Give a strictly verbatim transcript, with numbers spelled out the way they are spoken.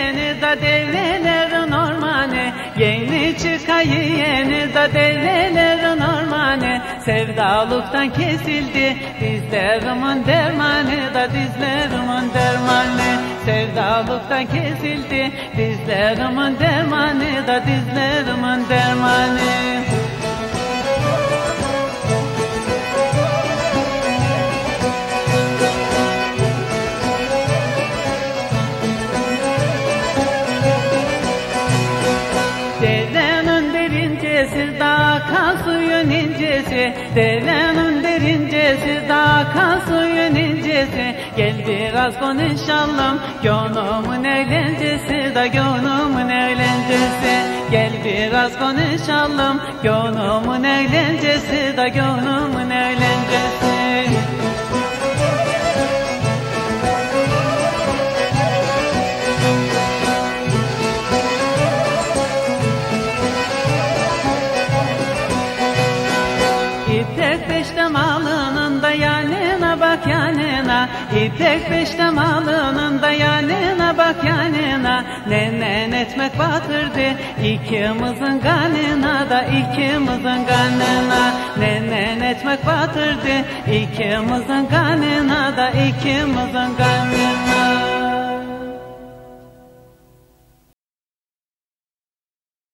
yeni da devrelerin ormanı, yeni çıkayı yeni da devrelerin ormanı. Sevdalıktan kesildi dizlerimin dermanı da dizlerimin dermanı. Sevdalıktan kesildi dizlerimin dermanı da dizlerimin dermanı. Derenin derincesi dağ kan suyun incesi, derenin derincesi dağ kan suyun incesi. Gel biraz konuşalım gönlümün eğlencesi da gönlümün eğlencesi. Gel biraz konuşalım gönlümün eğlencesi da gönlümün eğlencesi. İpek beşte malının da yanına bak yanına, İpek beşte malının da yanına bak yanına. Nenen etmek batırdı ikimizin kanına da ikimizin kanına. Nenen etmek batırdı ikimizin kanına da ikimizin kanına.